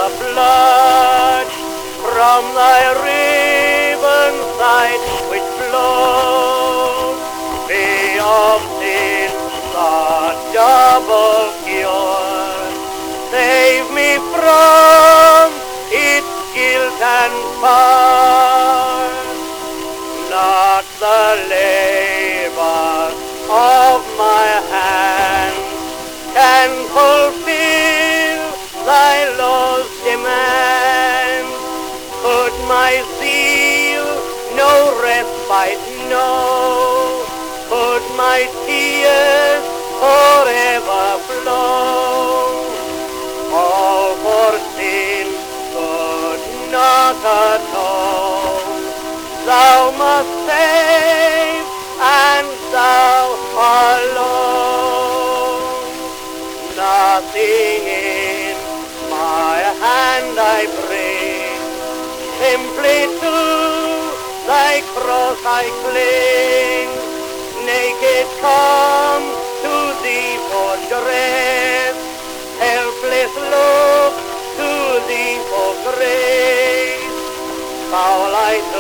the blood from thy riven side which flows. Be of sin the double cure. Save me from its guilt and power. Not the labor of my hands can fulfill thy law's demands. Could my zeal no respite know? Could my tears forever flow? All for sin could not atone. Thou must save, and thou alone. Nothing in my hand I bring, simply to thy cross I cling. Naked come to thee for dress, helpless look to thee for grace. Foul I